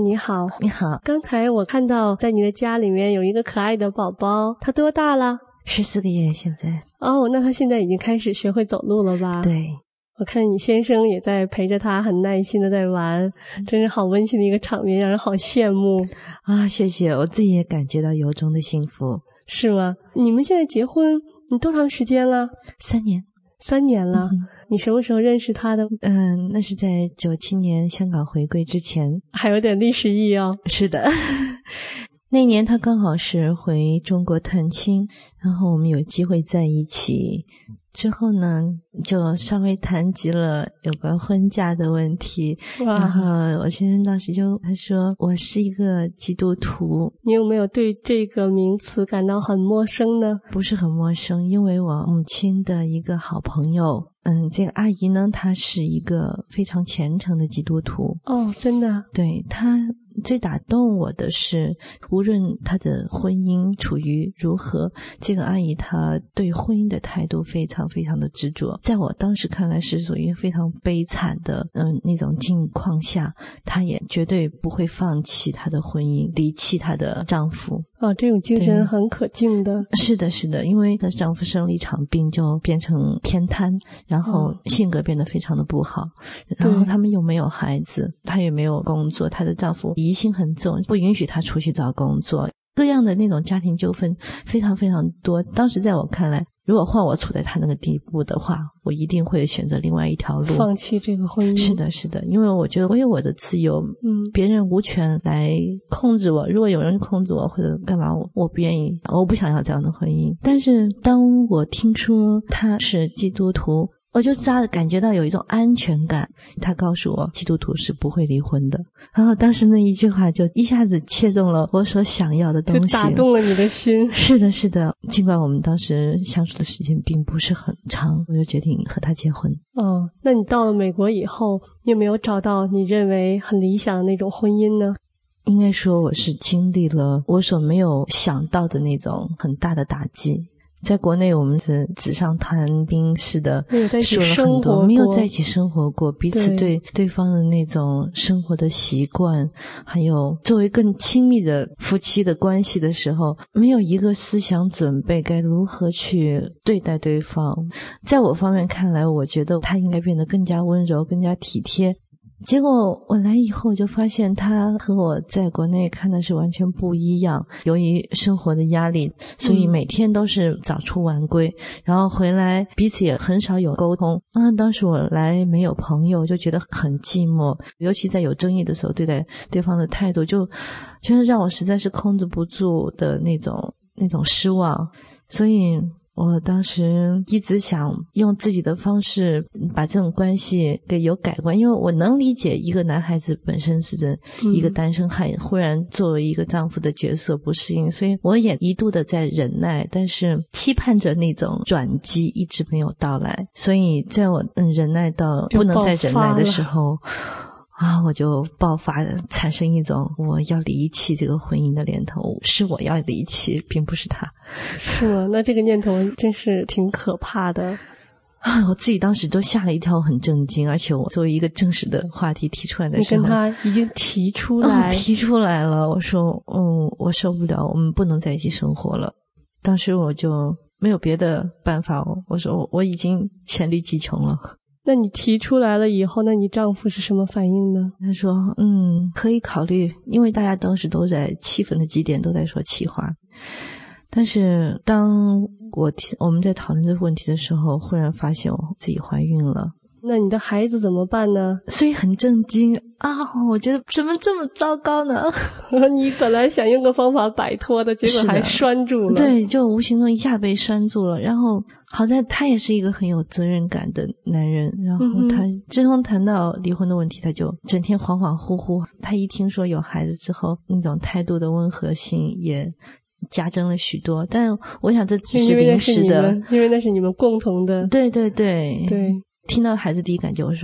你好。 你好。 刚才我看到在你的家里面有一个可爱的宝宝，他多大了 ？14个月现在。 哦，那他现在已经开始学会走路了吧？ 对。 我看你先生也在陪着他，很耐心的在玩，真是好温馨的一个场面，让人好羡慕啊！谢谢，我自己也感觉到由衷的幸福。 是吗？你们现在结婚你多长时间了 ？3年。 3年了。你什么时候认识他的？ 那是在97年香港回归之前。 还有点历史意义哦。 是的。那年他刚好是回中国探亲，然后我们有机会在一起，之后呢就稍微谈及了有关婚嫁的问题。然后我先生当时他说我是一个基督徒。 你有没有对这个名词感到很陌生呢？ 不是很陌生，因为我母亲的一个好朋友，这个阿姨呢，她是一个非常虔诚的基督徒。 哦，真的？ 对，她最打动我的是，无论她的婚姻处于如何，这个阿姨她对婚姻的态度非常非常的执着。在我当时看来是属于非常悲惨的那种境况下，她也绝对不会放弃她的婚姻，离弃她的丈夫。 哦，这种精神很可敬的。 是的，是的，因为她丈夫生了一场病，就变成偏瘫，然后性格变得非常的不好，然后他们又没有孩子，她也没有工作，她的丈夫疑心很重，不允许她出去找工作，各样的那种家庭纠纷非常非常多。当时在我看来，如果换我处在她那个地步的话，我一定会选择另外一条路， 放弃这个婚姻。 是的，是的，因为我觉得我有我的自由，别人无权来控制我。如果有人控制我或者干嘛，我不愿意，我不想要这样的婚姻。但是当我听说他是基督徒，我就感觉到有一种安全感。他告诉我基督徒是不会离婚的，然后当时那一句话就一下子切中了我所想要的东西， 就打动了你的心。 是的，是的，尽管我们当时相处的时间并不是很长，我就决定和他结婚。 哦，那你到了美国以后，你有没有找到你认为很理想的那种婚姻呢？ 应该说我是经历了我所没有想到的那种很大的打击。在国内我们是纸上谈兵似的说了很多，没有在一起生活过，彼此对对方的那种生活的习惯，还有作为更亲密的夫妻的关系的时候，没有一个思想准备该如何去对待对方。在我方面看来，我觉得他应该变得更加温柔，更加体贴。结果我来以后就发现他和我在国内看的是完全不一样，由于生活的压力，所以每天都是早出晚归，然后回来彼此也很少有沟通。当时我来没有朋友，就觉得很寂寞，尤其在有争议的时候，对待对方的态度就觉得让我实在是控制不住的那种失望。所以我当时一直想用自己的方式把这种关系给有改观，因为我能理解一个男孩子本身是一个单身汉，忽然作为一个丈夫的角色不适应，所以我也一度的在忍耐，但是期盼着那种转机一直没有到来。所以在我忍耐到不能再忍耐的时候我就爆发，产生一种我要离弃这个婚姻的念头，是我要离弃，并不是他。 是吗？那这个念头真是挺可怕的我自己当时都吓了一跳，很震惊。而且我作为一个正式的话题提出来的时候， 你跟他已经提出来提出来了，我说我受不了，我们不能在一起生活了。当时我就没有别的办法，我说我已经黔驴技穷了。 那你提出来了以后，那你丈夫是什么反应呢？ 他说可以考虑，因为大家当时都在气愤的极点，都在说气话。但是当我们在讨论这个问题的时候，忽然发现我自己怀孕了。 那你的孩子怎么办呢？ 所以很震惊我觉得怎么这么糟糕呢你本来想用个方法摆脱的，结果还拴住了。 对，就无形中一下被拴住了。然后好在他也是一个很有责任感的男人，然后他自从谈到离婚的问题，他就整天恍恍惚惚。他一听说有孩子之后，那种态度的温和性也加增了许多。但我想这只是临时的， 因为那是你们共同的。 对。听到孩子第一感觉，我说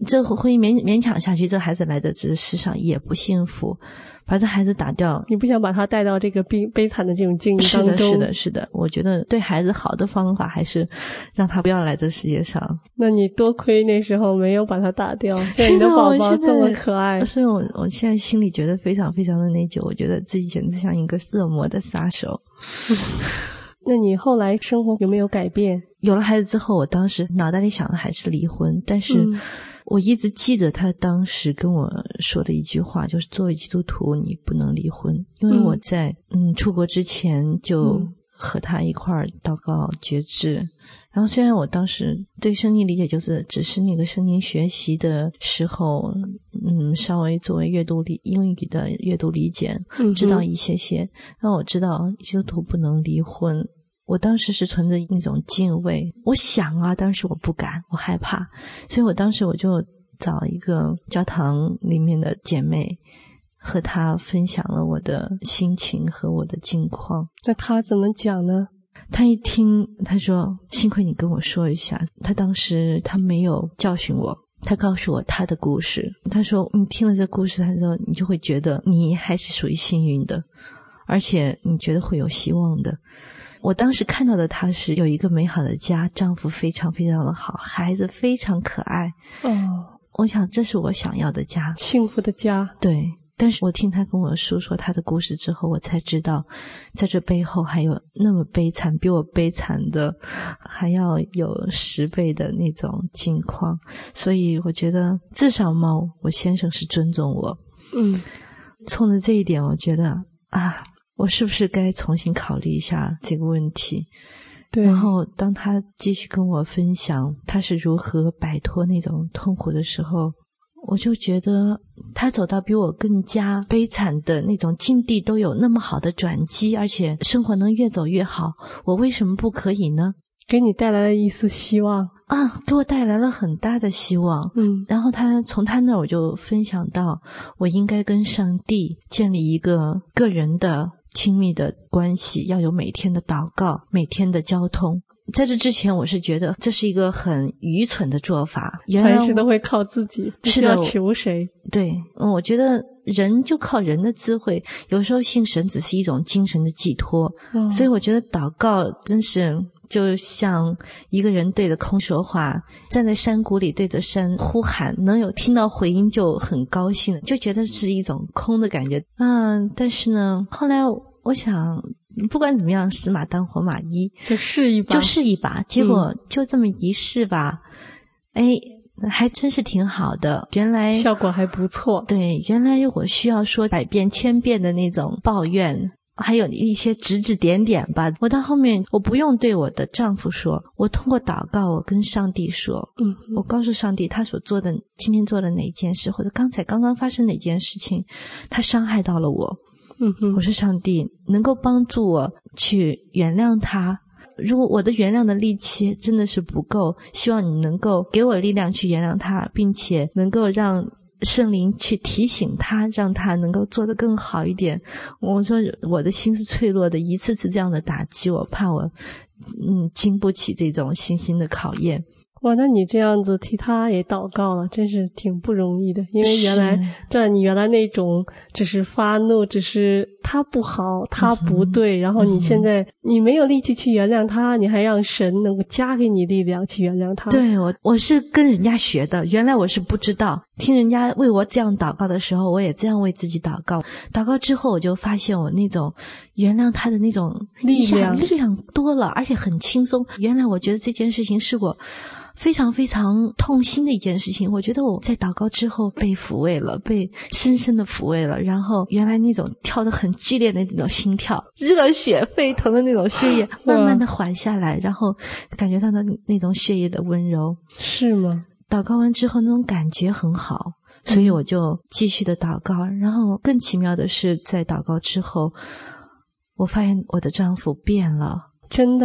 这婚姻勉强下去，这孩子来的这世上也不幸福，把这孩子打掉， 你不想把他带到这个悲惨的这种境遇当中。 是的，我觉得对孩子好的方法还是让他不要来这世界上。 那你多亏那时候没有把他打掉，现在你的宝宝这么可爱。 所以我现在心里觉得非常非常的内疚，我觉得自己简直像一个恶魔的杀手。 那你后来生活有没有改变？ 有了孩子之后，我当时脑袋里想的还是离婚，但是我一直记得他当时跟我说的一句话，就是作为基督徒你不能离婚。因为我在出国之前就和他一块儿祷告决志，然后虽然我当时对圣经理解就是只是那个圣经学习的时候稍微作为英语的阅读理解知道一些，但我知道基督徒不能离婚。我当时是存着那种敬畏，我想啊，当时我不敢，我害怕，所以我当时我就找一个教堂里面的姐妹，和她分享了我的心情和我的境况。 那她怎么讲呢？ 她一听，她说幸亏你跟我说一下。她当时她没有教训我，她告诉我她的故事。她说你听了这故事，她说你就会觉得你还是属于幸运的，而且你觉得会有希望的。我当时看到的她是有一个美好的家，丈夫非常非常的好，孩子非常可爱。我想这是我想要的家， 幸福的家。 对，但是我听她跟我诉说她的故事之后，我才知道在这背后还有那么悲惨，比我悲惨的还要有10倍的那种境况。所以我觉得至少嘛，我先生是尊重我。冲着这一点，我觉得我是不是该重新考虑一下这个问题。对。然后当他继续跟我分享他是如何摆脱那种痛苦的时候，我就觉得他走到比我更加悲惨的那种境地都有那么好的转机，而且生活能越走越好，我为什么不可以呢？ 给你带来了一丝希望给我带来了很大的希望。然后从他那我就分享到我应该跟上帝建立一个个人的亲密的关系，要有每天的祷告，每天的交通。在这之前我是觉得这是一个很愚蠢的做法， 凡事都会靠自己，不需要求谁。 对，我觉得人就靠人的智慧，有时候信神只是一种精神的寄托。所以我觉得祷告真是就像一个人对着空说话，站在山谷里对着山呼喊，能有听到回音就很高兴，就觉得是一种空的感觉。但是呢，后来我想不管怎么样，死马当活马医， 就试一把， 结果就这么一试吧，还真是挺好的，原来效果还不错。 对，原来我需要说100遍1000遍的那种抱怨，还有一些指点点吧。我到后面我不用对我的丈夫说，我通过祷告我跟上帝说，我告诉上帝他所做的今天做的哪件事，或者刚刚发生哪件事情，他伤害到了我。我说上帝能够帮助我去原谅他，如果我的原谅的力气真的是不够，希望你能够给我力量去原谅他，并且能够让圣灵去提醒他，让他能够做得更好一点。我说我的心是脆弱的，一次次这样的打击，我怕我经不起这种信心的考验。 哇，那你这样子替他也祷告了，真是挺不容易的。因为原来你原来那种只是发怒，只是他不好，他不对，然后你现在你没有力气去原谅他，你还让神能够加给你力量去原谅他。 对，我是跟人家学的，原来我是不知道，听人家为我这样祷告的时候，我也这样为自己祷告。祷告之后我就发现我那种原谅他的那种力量多了，而且很轻松。原来我觉得这件事情是我非常非常痛心的一件事情，我觉得我在祷告之后被抚慰了，被深深的抚慰了，然后原来那种跳得很剧烈的那种心跳，热血沸腾的那种血液慢慢的缓下来，然后感觉到那种血液的温柔。 是吗？ 祷告完之后那种感觉很好，所以我就继续的祷告。然后更奇妙的是在祷告之后，我发现我的丈夫变了。 真的？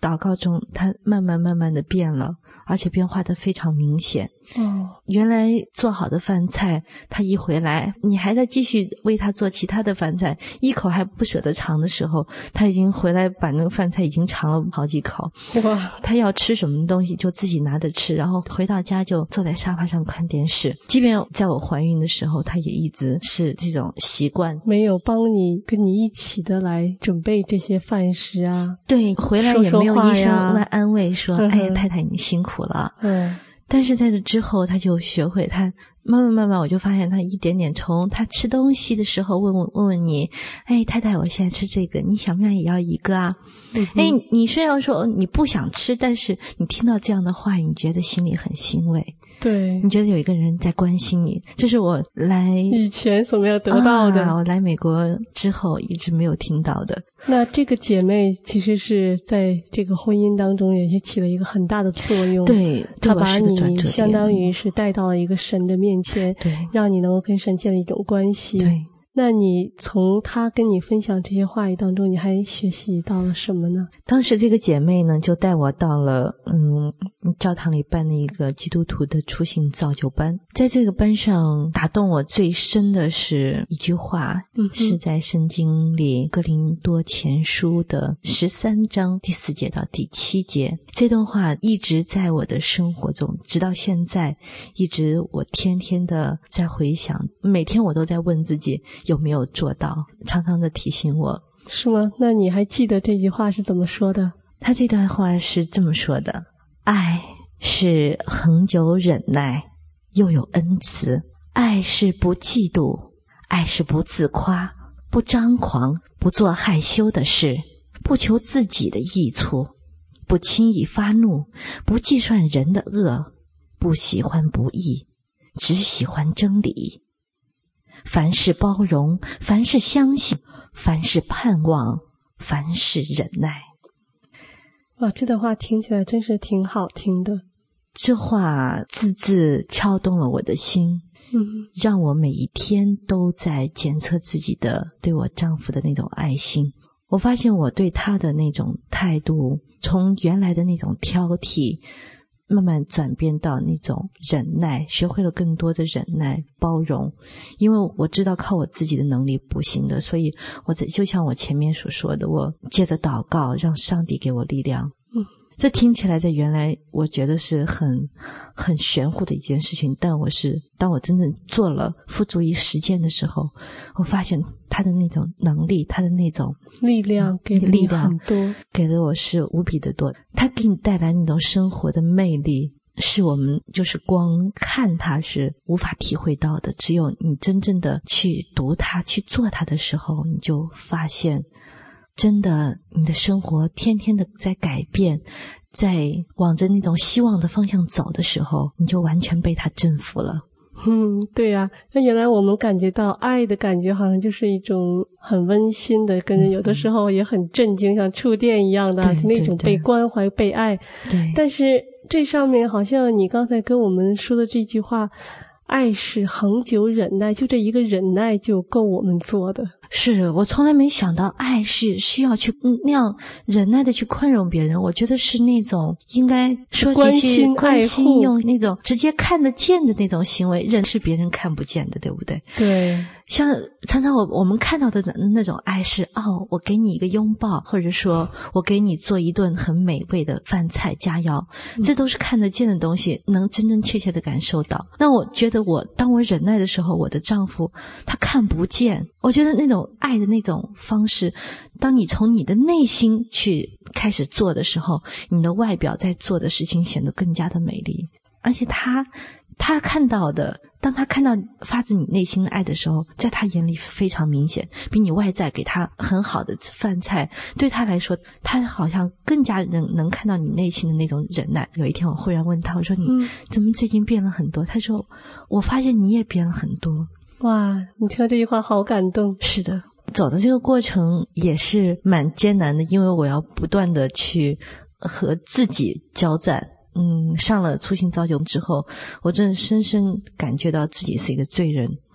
祷告中他慢慢的变了，而且变化得非常明显。原来做好的饭菜，他一回来你还在继续为他做其他的饭菜，一口还不舍得尝的时候，他已经回来把那个饭菜已经尝了好几口。 哇， 他要吃什么东西就自己拿着吃，然后回到家就坐在沙发上看电视。即便在我怀孕的时候，他也一直是这种习惯， 没有帮你跟你一起的来准备这些饭食啊。 对，回来也没有医生安慰说哎呀太太你辛苦了。但是在这之后他就学会，他慢慢我就发现他一点点，从他吃东西的时候问问你，哎太太我现在吃这个你想不想也要一个啊。你虽然说你不想吃，但是你听到这样的话语你觉得心里很欣慰， 对， 你觉得有一个人在关心你，这是我来以前所没有得到的， 我来美国之后一直没有听到的。 那这个姐妹其实是在这个婚姻当中也是起了一个很大的作用。 对， 她把你相当于是带到了一个神的面前， 对， 让你能够跟神建立一种关系。 对， 那你从她跟你分享这些话语当中，你还学习到了什么呢？ 当时这个姐妹呢就带我到了教堂里办的一个基督徒的初信造就班。在这个班上打动我最深的是一句话，是在圣经里哥林多前书的13章第4节到第7节。这段话一直在我的生活中，直到现在一直我天天的在回想，每天我都在问自己有没有做到，常常的提醒我。 是吗？那你还记得这句话是怎么说的？ 他这段话是这么说的：爱是恒久忍耐，又有恩慈；爱是不嫉妒，爱是不自夸，不张狂，不做害羞的事，不求自己的益处，不轻易发怒，不计算人的恶，不喜欢不义，只喜欢真理。凡事包容，凡事相信，凡事盼望，凡事忍耐。 哇，这段话听起来真是挺好听的。 这话字字敲动了我的心，让我每一天都在检测自己的对我丈夫的那种爱心。我发现我对他的那种态度，从原来的那种挑剔慢慢转变到那种忍耐，学会了更多的忍耐包容。因为我知道靠我自己的能力不行的，所以就像我前面所说的，我借着祷告让上帝给我力量。这听起来在原来我觉得是很玄乎的一件事情，但当我真正做了付诸于实践的时候，我发现他的那种能力，他的那种力量给了你很多， 给了我是无比的多。他给你带来那种生活的魅力，是我们就是光看它是无法体会到的，只有你真正的去读它去做它的时候，你就发现真的你的生活天天的在改变，在往着那种希望的方向走的时候，你就完全被它征服了。 对啊，那原来我们感觉到爱的感觉好像就是一种很温馨的，跟着有的时候也很震惊，像触电一样的那种被关怀被爱。 对， 但是这上面好像你刚才跟我们说的这句话，爱是恒久忍耐，就这一个忍耐就够我们做的。 是，我从来没想到爱是需要去那样忍耐的去宽容别人，我觉得是那种应该说关心爱护， 用那种直接看得见的那种行为，忍是别人看不见的，对不对？ 对， 像常常我们看到的那种爱是我给你一个拥抱，或者说我给你做一顿很美味的饭菜佳肴，这都是看得见的东西，能真真切切的感受到。那我觉得当我忍耐的时候，我的丈夫他看不见，我觉得那种爱的那种方式，当你从你的内心去开始做的时候，你的外表在做的事情显得更加的美丽。而且他看到的，当他看到发自你内心的爱的时候，在他眼里非常明显，比你外在给他很好的饭菜，对他来说他好像更加能看到你内心的那种忍耐。有一天我忽然问他，我说你怎么最近变了很多？他说我发现你也变了很多。 哇，你听到这句话好感动。 是的，走的这个过程也是蛮艰难的，因为我要不断的去和自己交战。上了初信造就之后，我真的深深感觉到自己是一个罪人，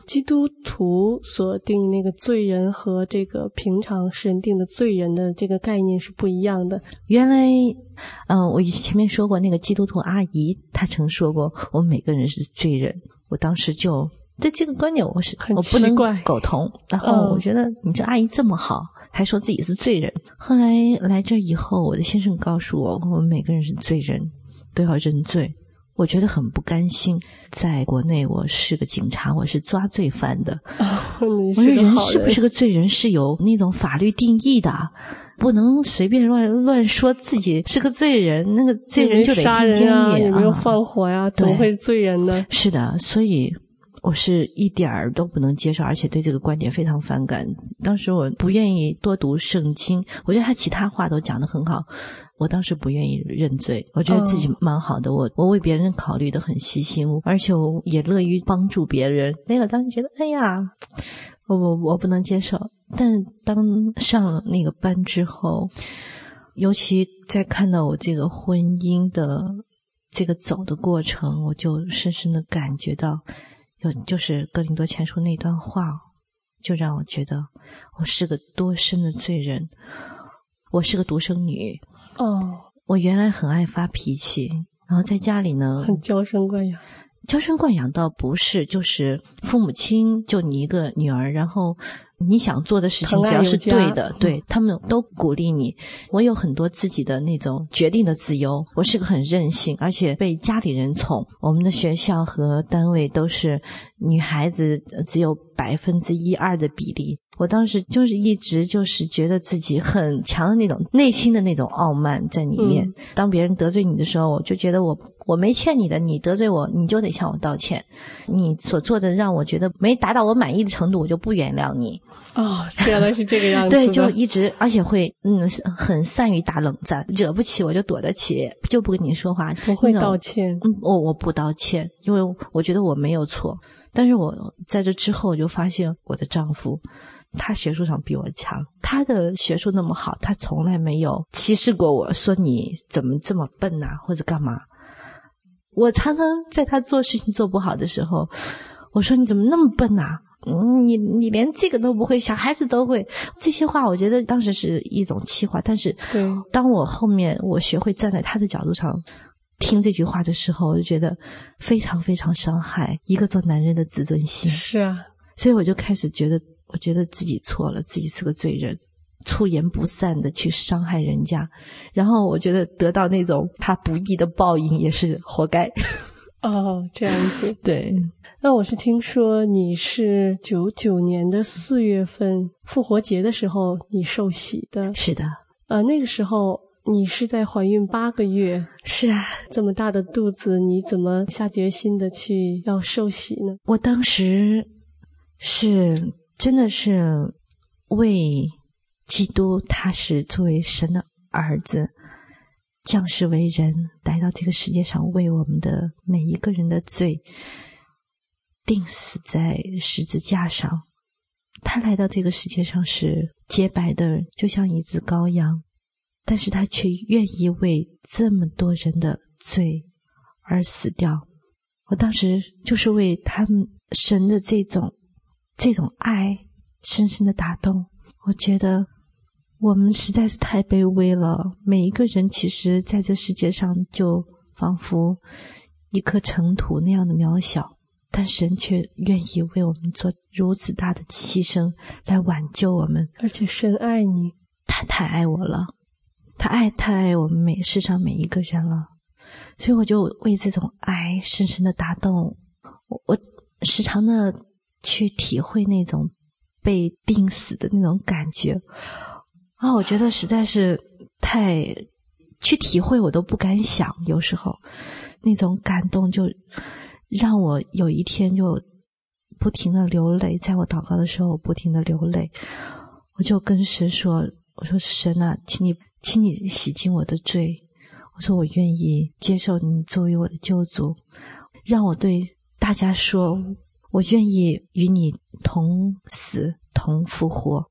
基督徒所定那个罪人和这个平常世人定的罪人的这个概念是不一样的。 原来我前面说过那个基督徒阿姨，她曾说过我们每个人是罪人。我当时就对这个观点我不能苟同，然后我觉得你这阿姨这么好，还说自己是罪人。后来来这以后，我的先生告诉我们每个人是罪人，都要认罪。我觉得很不甘心，在国内我是个警察，我是抓罪犯的。 我说人是不是个罪人是有那种法律定义的，不能随便乱说自己是个罪人，那个罪人就得进监狱， 也没有放火呀，怎么会是罪人呢？ 是的，所以我是一点儿都不能接受，而且对这个观点非常反感。当时我不愿意多读圣经，我觉得他其他话都讲得很好，我当时不愿意认罪，我觉得自己蛮好的，我为别人考虑得很细心，而且我也乐于帮助别人。那个当时觉得哎呀，我不能接受。但当上了那个班之后，尤其在看到我这个婚姻的这个走的过程，我就深深的感觉到就是哥林多前书那段话，就让我觉得我是个多深的罪人，我是个独生女。我原来很爱发脾气，然后在家里呢很娇生惯养。 娇生惯养倒不是，就是父母亲就你一个女儿，然后你想做的事情只要是对的，对，他们都鼓励你。我有很多自己的那种决定的自由，我是个很任性，而且被家里人宠。我们的学校和单位都是女孩子只有1%-2%的比例。我当时就是一直就是觉得自己很强的那种内心的那种傲慢在里面。当别人得罪你的时候，我就觉得我没欠你的，你得罪我你就得向我道歉，你所做的让我觉得没达到我满意的程度，我就不原谅你。 原来是这个样子的。 对，就一直，而且会很善于打冷战，惹不起我就躲得起，就不跟你说话， 不会道歉。 我不道歉，因为我觉得我没有错。但是我在这之后就发现我的丈夫他学术上比我强，他的学术那么好，他从来没有歧视过我，说你怎么这么笨啊或者干嘛。我常常在他做事情做不好的时候，我说你怎么那么笨啊，你连这个都不会，小孩子都会。这些话我觉得当时是一种气话，但是当我后面我学会站在他的角度上听这句话的时候，我就觉得非常非常伤害一个做男人的自尊心。 是啊， 所以我就开始觉得自己错了，自己是个罪人，出言不善的去伤害人家，然后我觉得得到那种他不义的报应也是活该。 这样子。 对。 那我是听说你是99年的4月份复活节的时候你受洗的。 是的。 那个时候你是在怀孕8个月。 是啊。 这么大的肚子，你怎么下决心的去要受洗呢？ 我当时是真的是为基督，他是作为神的儿子降世为人，来到这个世界上，为我们的每一个人的罪钉死在十字架上。他来到这个世界上是洁白的，就像一只羔羊，但是他却愿意为这么多人的罪而死掉。我当时就是为他们神的这种爱深深的打动。我觉得我们实在是太卑微了，每一个人其实在这世界上就仿佛一颗尘土那样的渺小，但神却愿意为我们做如此大的牺牲来挽救我们。 而且神爱你， 他太爱我了，他太爱我们世上每一个人了。所以我就为这种爱深深的打动。我时常的去体会那种被钉死的那种感觉我觉得实在是太去体会我都不敢想，有时候那种感动就让我有一天就不停的流泪，在我祷告的时候不停的流泪。我就跟神说，我说神啊，请你洗净我的罪，我说我愿意接受你作为我的救主，让我对大家说我愿意与你同死同复活。